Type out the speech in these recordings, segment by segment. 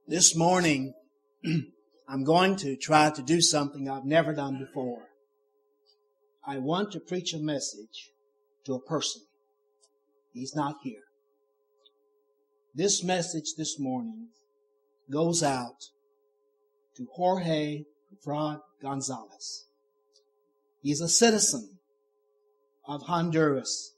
This morning, I'm going to try to do something I've never done before. I want to preach a message to a person. He's not here. This message this morning goes out to Jorge Frad Gonzalez. He's a citizen of Honduras.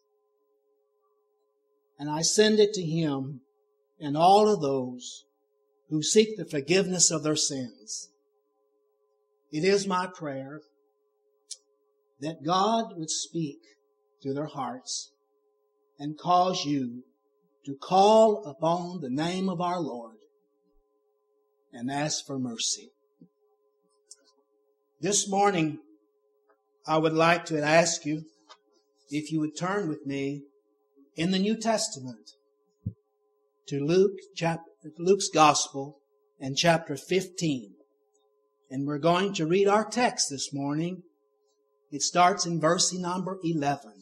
And I send it to him and all of those who seek the forgiveness of their sins. It is my prayer that God would speak to their hearts and cause you to call upon the name of our Lord and ask for mercy. This morning, I would like to ask you if you would turn with me in the New Testament to Luke's Gospel and chapter 15. And we're going to read our text this morning. It starts in verse number 11.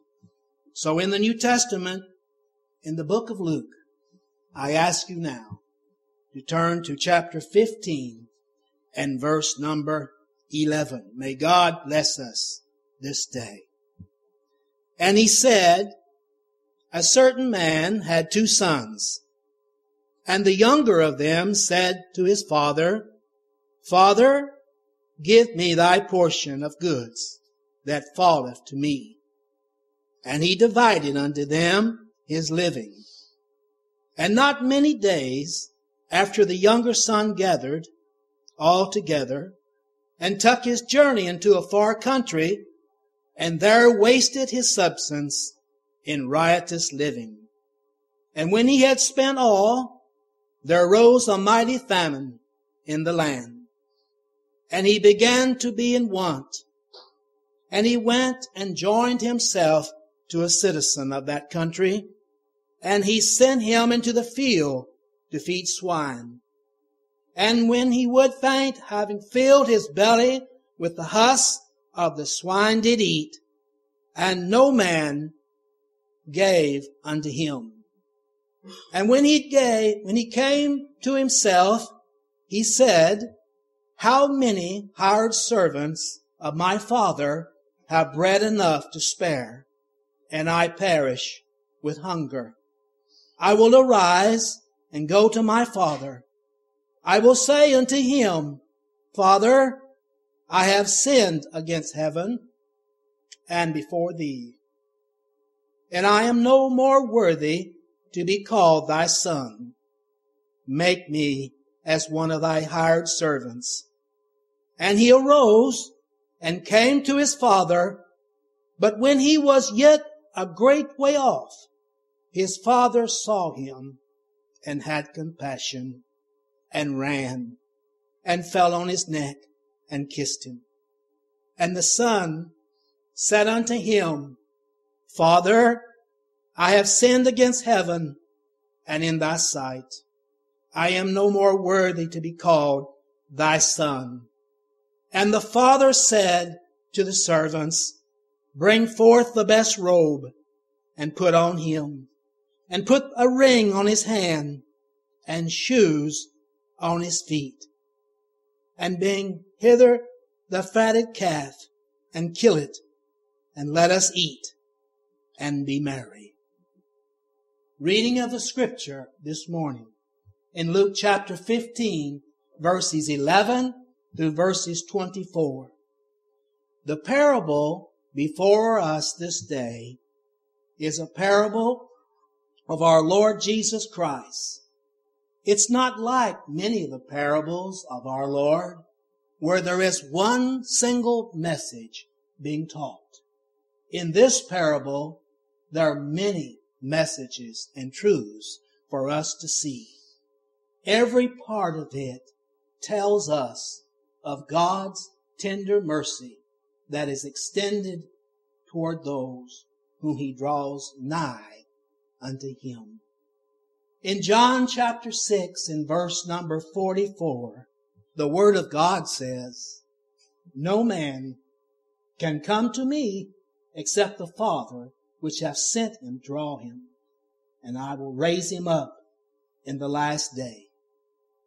So in the New Testament, in the book of Luke, I ask you now to turn to chapter 15 and verse number 11. May God bless us this day. And he said, a certain man had 2 sons, and the younger of them said to his father, Father, give me thy portion of goods that falleth to me. And he divided unto them his living. And not many days after the younger son gathered all together, and took his journey into a far country, and there wasted his substance in riotous living. And when he had spent all, there arose a mighty famine in the land. And he began to be in want. And he went and joined himself to a citizen of that country, and he sent him into the field to feed swine. And when he would faint, having filled his belly with the husk of the swine did eat, and no man gave unto him. And when he came to himself, he said, how many hired servants of my father have bread enough to spare, and I perish with hunger. I will arise and go to my father. I will say unto him, Father, I have sinned against heaven and before thee, and I am no more worthy to be called thy son. Make me as one of thy hired servants. And he arose and came to his father. But when he was yet a great way off, his father saw him and had compassion, and ran and fell on his neck and kissed him. And the son said unto him, Father, I have sinned against heaven and in thy sight. I am no more worthy to be called thy son. And the father said to the servants, Bring forth the best robe and put on him, and put a ring on his hand and shoes on his feet. And bring hither the fatted calf and kill it, and let us eat and be merry. Reading of the scripture this morning in Luke chapter 15, verses 11 through verses 24. The parable before us this day is a parable of our Lord Jesus Christ. It's not like many of the parables of our Lord where there is one single message being taught. In this parable, there are many messages and truths for us to see. Every part of it tells us of God's tender mercy that is extended toward those whom he draws nigh unto him. In John chapter 6 in verse number 44, the word of God says, No man can come to me except the Father which hath sent him draw him, and I will raise him up in the last day.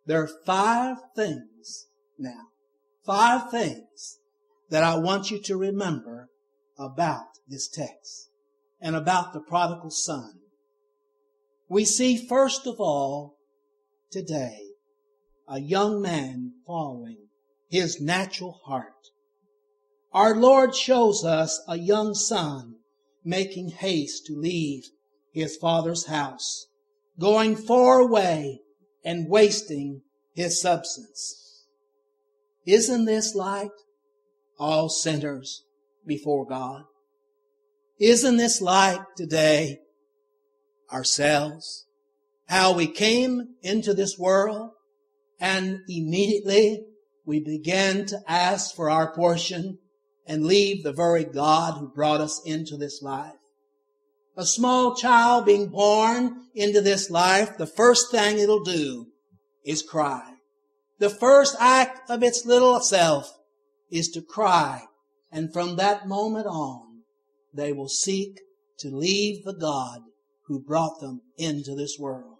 There are 5 things now, 5 things that I want you to remember about this text and about the prodigal son. We see, first of all, today, a young man following his natural heart. Our Lord shows us a young son making haste to leave his father's house, going far away and wasting his substance. Isn't this like all sinners before God? Isn't this like today ourselves? How we came into this world and immediately we began to ask for our portion and leave the very God who brought us into this life. A small child being born into this life, the first thing it'll do is cry. The first act of its little self is to cry. And from that moment on, they will seek to leave the God who brought them into this world.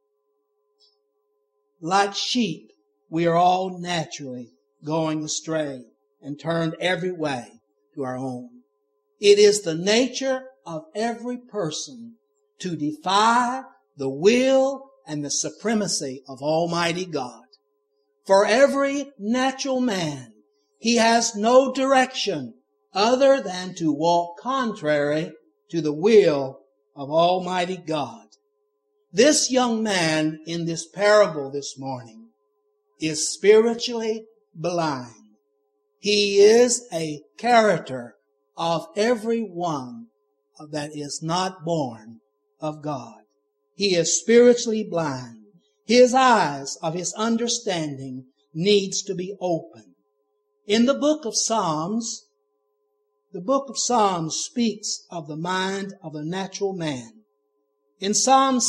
Like sheep, we are all naturally going astray and turned every way to our own. It is the nature of every person to defy the will and the supremacy of Almighty God. For every natural man, he has no direction other than to walk contrary to the will of Almighty God. This young man in this parable this morning is spiritually blind. He is a character of every one that is not born of God. He is spiritually blind. His eyes of his understanding needs to be opened. In the book of Psalms speaks of the mind of a natural man. In Psalm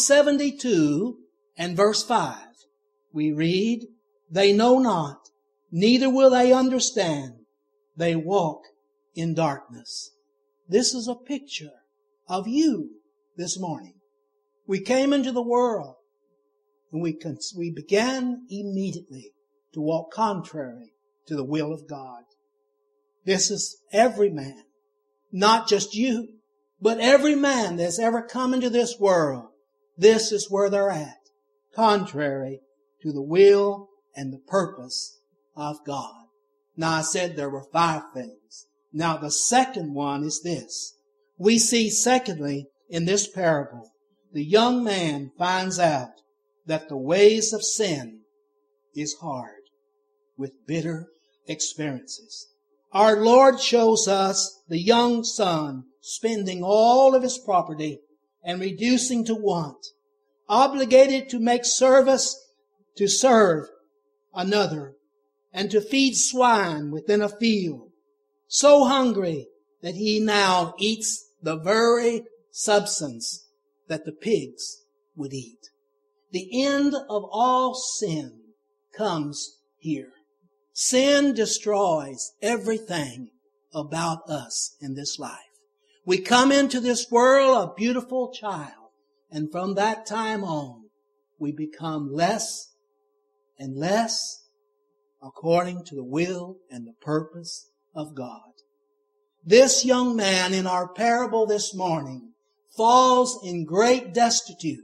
72 and verse 5, we read, "They know not, neither will they understand. They walk in darkness." This is a picture of you this morning. We came into the world and we began immediately to walk contrary to the will of God. This is every man, not just you, but every man that's ever come into this world. This is where they're at, contrary to the will and the purpose of God. Now I said there were 5 things. Now the second one is this. We see secondly in this parable, the young man finds out that the ways of sin is hard with bitter experiences. Our Lord shows us the young son spending all of his property and reducing to want, obligated to make service to serve another and to feed swine within a field, so hungry that he now eats the very substance that the pigs would eat. The end of all sin comes here. Sin destroys everything about us in this life. We come into this world a beautiful child, and from that time on, we become less and less according to the will and the purpose of God. This young man in our parable this morning falls in great destitute.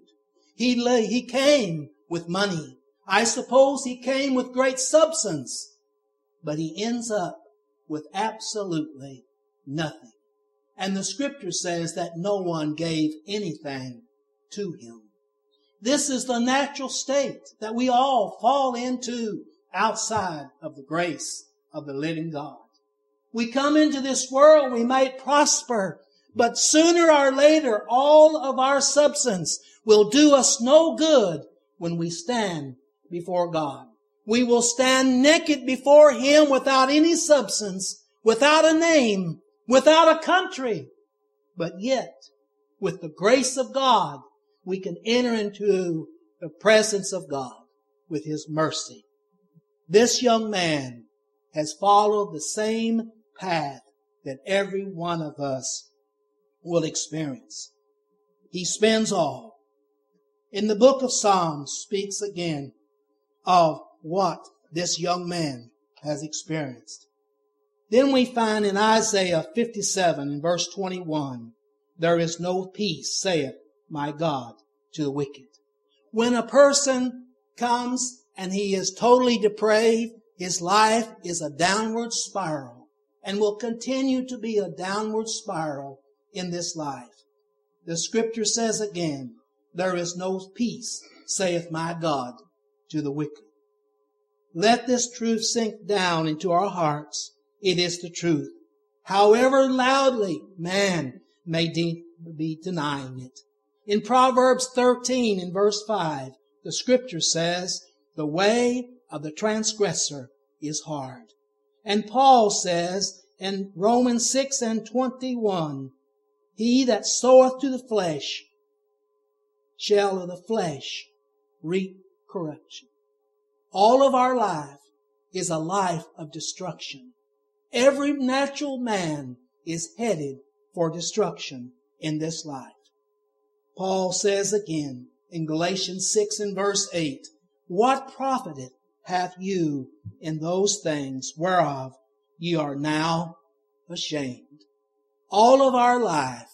He came with money. I suppose he came with great substance, but he ends up with absolutely nothing. And the scripture says that no one gave anything to him. This is the natural state that we all fall into outside of the grace of the living God. We come into this world, we might prosper, but sooner or later all of our substance will do us no good when we stand before God. We will stand naked before Him without any substance, without a name, without a country. But yet, with the grace of God, we can enter into the presence of God with His mercy. This young man has followed the same path that every one of us will experience. He spends all. In the book of Psalms speaks again of what this young man has experienced. Then we find in Isaiah 57 in verse 21, there is no peace, saith my God, to the wicked. When a person comes and he is totally depraved, his life is a downward spiral and will continue to be a downward spiral in this life. The scripture says again, there is no peace, saith my God, to the wicked. Let this truth sink down into our hearts. It is the truth, however loudly man may be denying it. In Proverbs 13 in verse 5, the scripture says, the way of the transgressor is hard. And Paul says in Romans 6 and 21, he that soweth to the flesh shall of the flesh reap corruption. All of our life is a life of destruction. Every natural man is headed for destruction in this life. Paul says again in Galatians 6 and verse 8, what profiteth hath you in those things whereof ye are now ashamed? All of our life,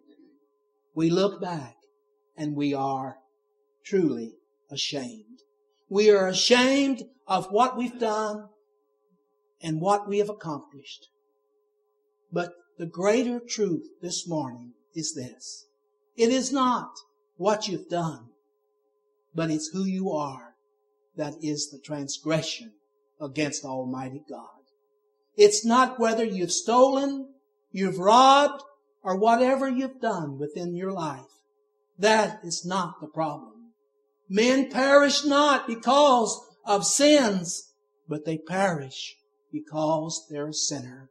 we look back and we are truly ashamed. We are ashamed of what we've done and what we have accomplished. But the greater truth this morning is this. It is not what you've done, but it's who you are that is the transgression against Almighty God. It's not whether you've stolen, you've robbed, or whatever you've done within your life. That is not the problem. Men perish not because of sins, but they perish because they're a sinner.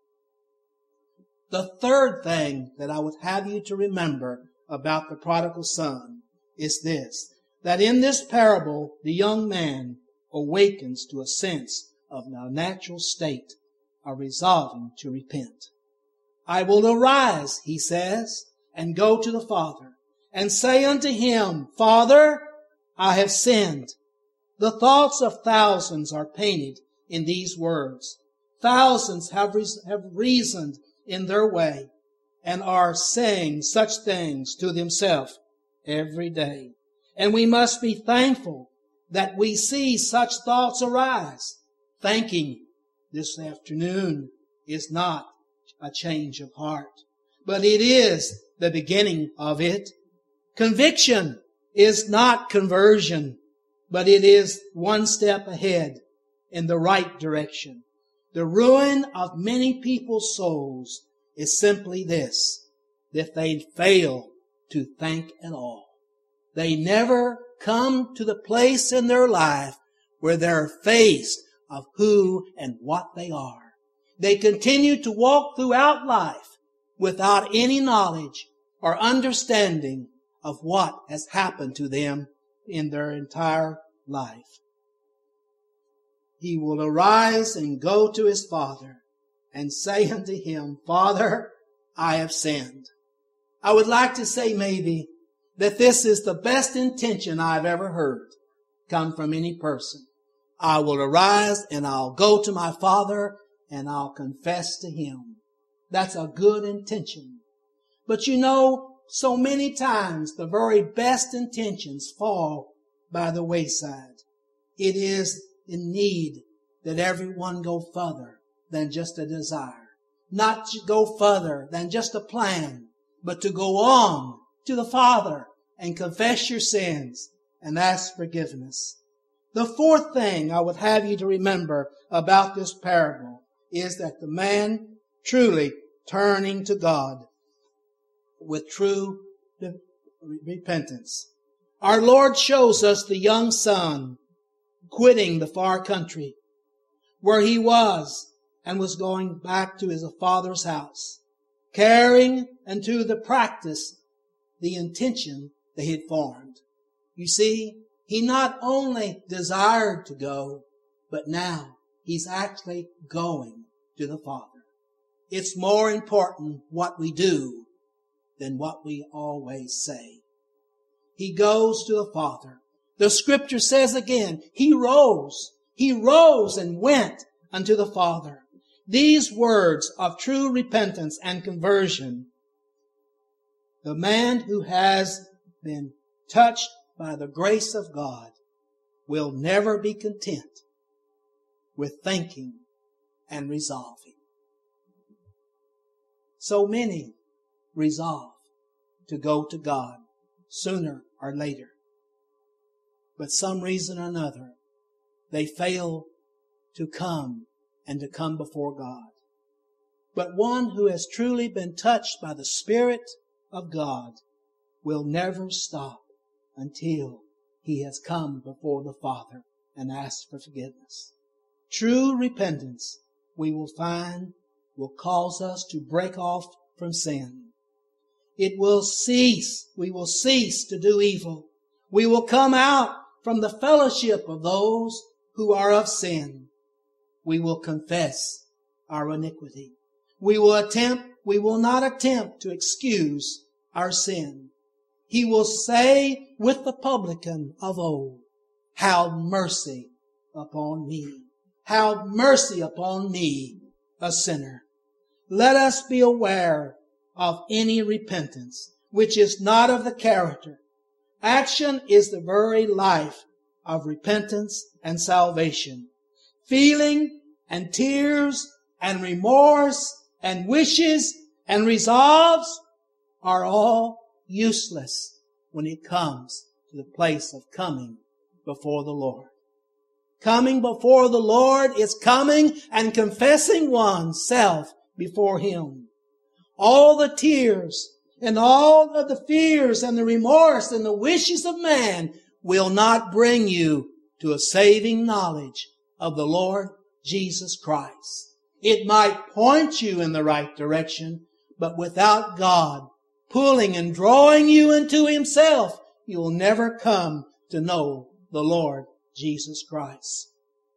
The third thing that I would have you to remember about the prodigal son is this, that in this parable, the young man awakens to a sense of a natural state of resolving to repent. I will arise, he says, and go to the Father, and say unto him, Father, I have sinned. The thoughts of thousands are painted in these words. Thousands have reasoned in their way and are saying such things to themselves every day. And we must be thankful that we see such thoughts arise. Thanking this afternoon is not a change of heart, but it is the beginning of it. Conviction is not conversion, but it is one step ahead in the right direction. The ruin of many people's souls is simply this, that they fail to think at all. They never come to the place in their life where they're faced of who and what they are. They continue to walk throughout life without any knowledge or understanding of what has happened to them in their entire life. He will arise and go to his father and say unto him, Father, I have sinned. I would like to say maybe that this is the best intention I've ever heard come from any person. I will arise and I'll go to my father and I'll confess to him. That's a good intention. But you know, so many times the very best intentions fall by the wayside. It is in need that everyone go further than just a desire. Not to go further than just a plan, but to go on to the Father and confess your sins and ask forgiveness. The fourth thing I would have you to remember about this parable is that the man truly turning to God with true repentance. Our Lord shows us the young son quitting the far country where he was and was going back to his father's house, carrying into the practice the intention that he had formed. You see, he not only desired to go, but now he's actually going to the Father. It's more important what we do than what we always say. He goes to the Father. The scripture says again, He rose. He rose and went unto the Father. These words of true repentance and conversion, the man who has been touched by the grace of God will never be content with thinking and resolving. So many resolve to go to God sooner or later. But some reason or another, they fail to come and to come before God. But one who has truly been touched by the Spirit of God will never stop until he has come before the Father and asked for forgiveness. True repentance, we will find, will cause us to break off from sin. It will cease. We will cease to do evil. We will come out from the fellowship of those who are of sin. We will confess our iniquity. We will not attempt to excuse our sin. He will say with the publican of old, "Have mercy upon me. Have mercy upon me, a sinner." Let us be aware of any repentance which is not of the character. Action is the very life of repentance and salvation. Feeling and tears and remorse and wishes and resolves are all useless when it comes to the place of coming before the Lord. Coming before the Lord is coming and confessing oneself before Him. All the tears and all of the fears and the remorse and the wishes of man will not bring you to a saving knowledge of the Lord Jesus Christ. It might point you in the right direction, but without God pulling and drawing you into Himself, you'll never come to know the Lord Jesus Christ.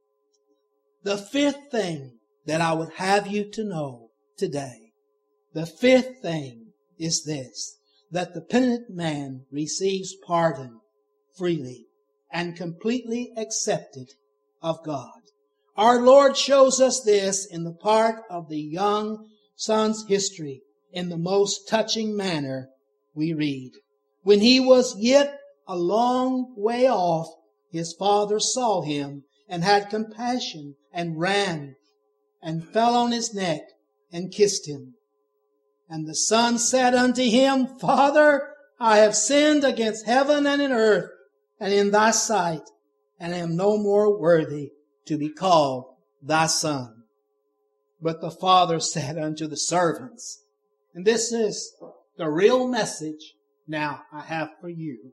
The fifth thing that I would have you to know today, the fifth thing is this, that the penitent man receives pardon freely and completely accepted of God. Our Lord shows us this in the part of the young son's history in the most touching manner we read. When he was yet a long way off, his father saw him and had compassion and ran and fell on his neck and kissed him. And the son said unto him, "Father, I have sinned against heaven and in earth and in thy sight, and am no more worthy to be called thy son." But the father said unto the servants, and this is the real message now I have for you.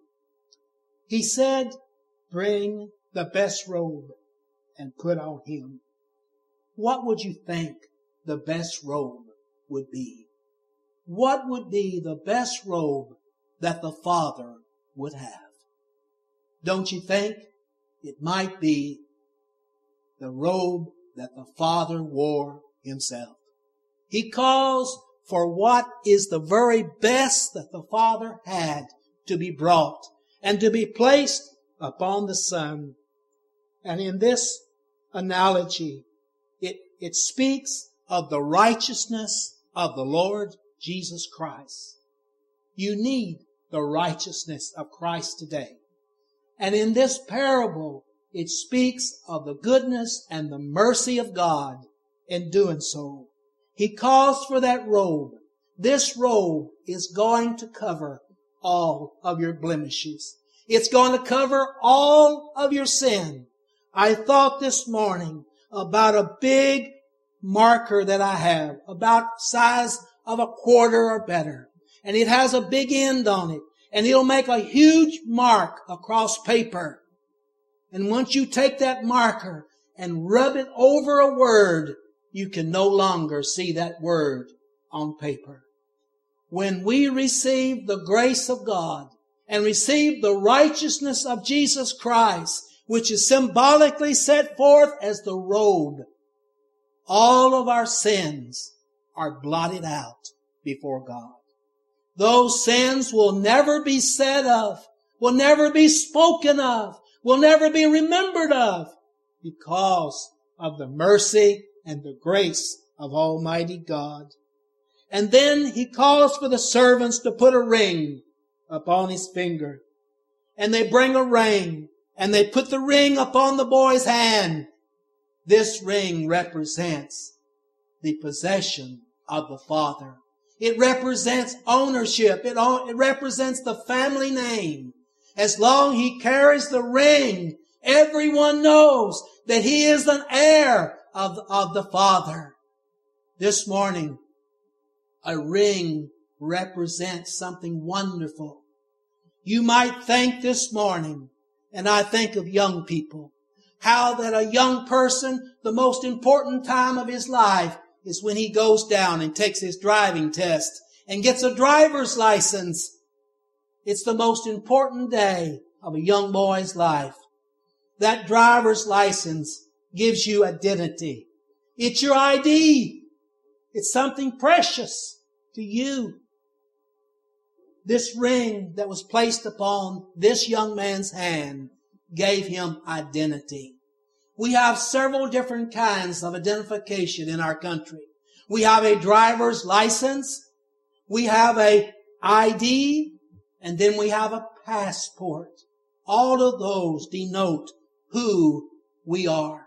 He said, "Bring the best robe and put on him." What would you think the best robe would be? What would be the best robe that the Father would have? Don't you think it might be the robe that the Father wore Himself? He calls for what is the very best that the Father had to be brought and to be placed upon the Son. And in this analogy, it speaks of the righteousness of the Lord Jesus Christ. You need the righteousness of Christ today. And in this parable, it speaks of the goodness and the mercy of God in doing so. He calls for that robe. This robe is going to cover all of your blemishes. It's going to cover all of your sin. I thought this morning about a big marker that I have, about the size of a quarter or better. And it has a big end on it. And it'll make a huge mark across paper. And once you take that marker and rub it over a word, you can no longer see that word on paper. When we receive the grace of God and receive the righteousness of Jesus Christ, which is symbolically set forth as the robe, all of our sins are blotted out before God. Those sins will never be said of, will never be spoken of, will never be remembered of because of the mercy and the grace of Almighty God. And then he calls for the servants to put a ring upon his finger. And they bring a ring, and they put the ring upon the boy's hand. This ring represents the possession of the Father. It represents ownership. It represents the family name. As long as he carries the ring, everyone knows that he is an heir of the Father. This morning, a ring represents something wonderful. You might think this morning, and I think of young people, how that a young person, the most important time of his life is when he goes down and takes his driving test and gets a driver's license. It's the most important day of a young boy's life. That driver's license gives you identity. It's your ID. It's something precious to you. This ring that was placed upon this young man's hand gave him identity. We have several different kinds of identification in our country. We have a driver's license, we have a ID, and then we have a passport. All of those denote who we are.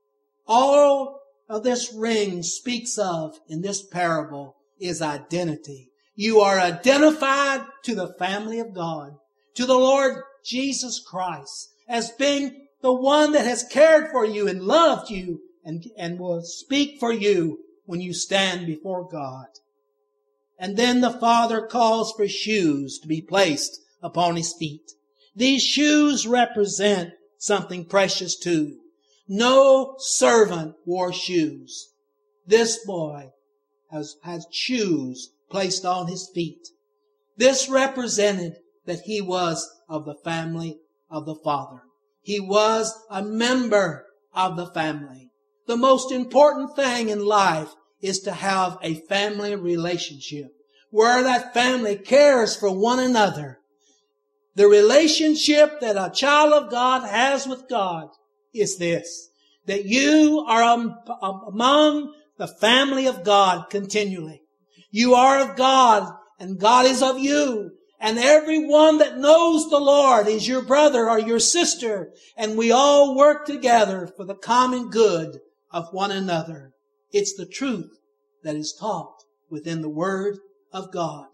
All of this ring speaks of in this parable is identity. You are identified to the family of God, to the Lord Jesus Christ, as being the one that has cared for you and loved you and will speak for you when you stand before God. And then the Father calls for shoes to be placed upon his feet. These shoes represent something precious too. No servant wore shoes. This boy has shoes placed on his feet. This represented that he was of the family of the Father. He was a member of the family. The most important thing in life is to have a family relationship where that family cares for one another. The relationship that a child of God has with God is this, that you are among the family of God continually. You are of God and God is of you. And everyone that knows the Lord is your brother or your sister. And we all work together for the common good of one another. It's the truth that is taught within the Word of God.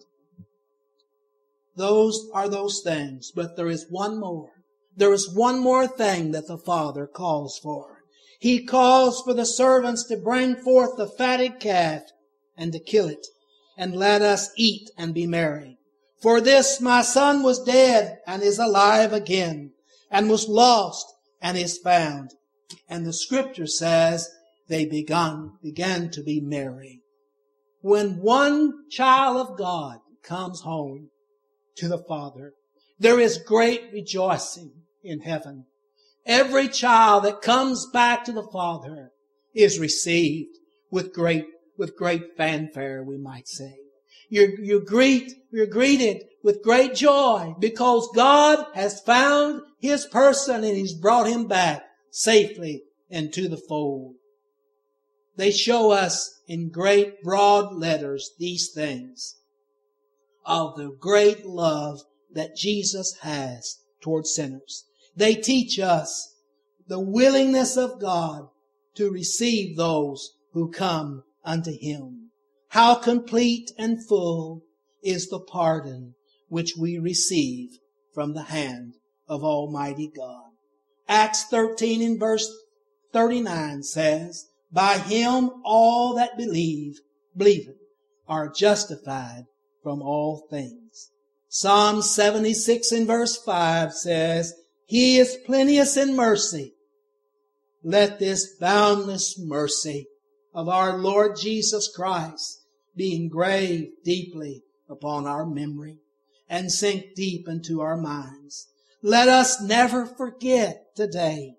Those are those things. But there is one more. There is one more thing that the Father calls for. He calls for the servants to bring forth the fatted calf and to kill it. And let us eat and be merry. For this my son was dead and is alive again, and was lost and is found. And the scripture says they began to be merry. When one child of God comes home to the Father, there is great rejoicing in heaven. Every child that comes back to the Father is received with great fanfare, we might say. You're greeted with great joy because God has found his person and he's brought him back safely into the fold. They show us in great broad letters these things of the great love that Jesus has toward sinners. They teach us the willingness of God to receive those who come unto him. How complete and full is the pardon which we receive from the hand of Almighty God. Acts 13 in verse 39 says, by him all that believeth are justified from all things. Psalm 76 in verse 5 says, he is plenteous in mercy. Let this boundless mercy of our Lord Jesus Christ be engraved deeply upon our memory and sink deep into our minds. Let us never forget today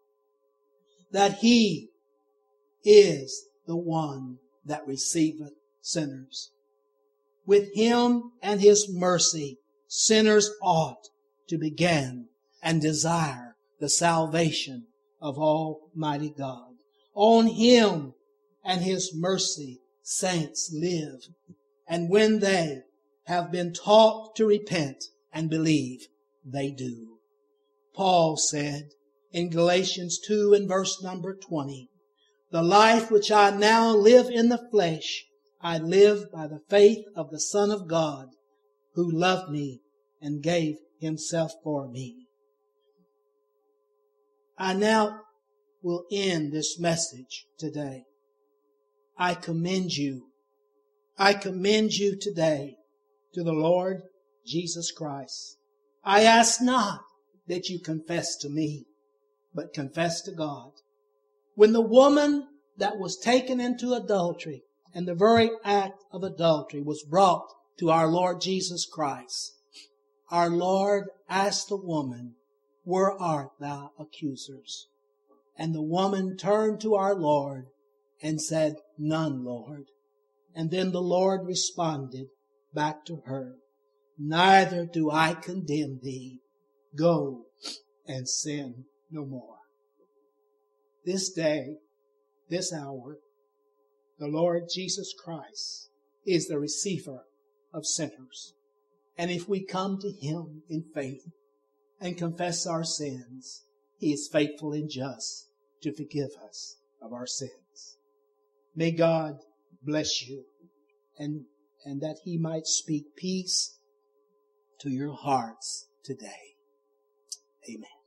that he is the one that receiveth sinners. With him and his mercy, sinners ought to begin and desire the salvation of Almighty God. On Him and His mercy saints live. And when they have been taught to repent and believe, they do. Paul said in Galatians 2 and verse number 20, the life which I now live in the flesh, I live by the faith of the Son of God, who loved me and gave Himself for me. I now will end this message today. I commend you today to the Lord Jesus Christ. I ask not that you confess to me, but confess to God. When the woman that was taken into adultery and the very act of adultery was brought to our Lord Jesus Christ, our Lord asked the woman, where art thou accusers? And the woman turned to our Lord and said, none, Lord. And then the Lord responded back to her, neither do I condemn thee. Go and sin no more. This day, this hour, the Lord Jesus Christ is the receiver of sinners. And if we come to Him in faith and confess our sins, He is faithful and just to forgive us of our sins. May God bless you and that He might speak peace to your hearts today. Amen.